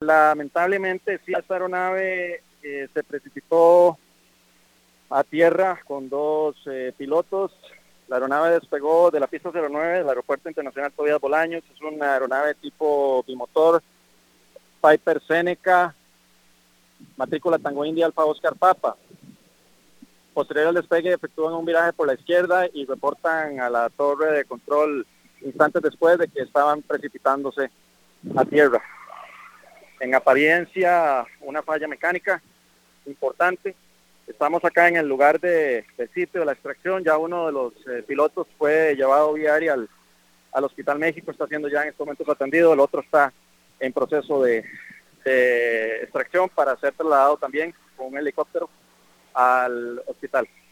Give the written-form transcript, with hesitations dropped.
Lamentablemente, sí, esta aeronave se precipitó a tierra con dos pilotos. La aeronave despegó de la pista 09 del Aeropuerto Internacional Tobías Bolaños. Es una aeronave tipo bimotor, Piper Seneca, matrícula Tango India Alfa Oscar Papa. Posterior al despegue efectúan un viraje por la izquierda y reportan a la torre de control instantes después de que estaban precipitándose a tierra. En apariencia, una falla mecánica importante. Estamos acá en el lugar del sitio de la extracción. Ya uno de los pilotos fue llevado vía aérea al Hospital México, está siendo ya en estos momentos atendido. El otro está en proceso de extracción para ser trasladado también con un helicóptero al hospital.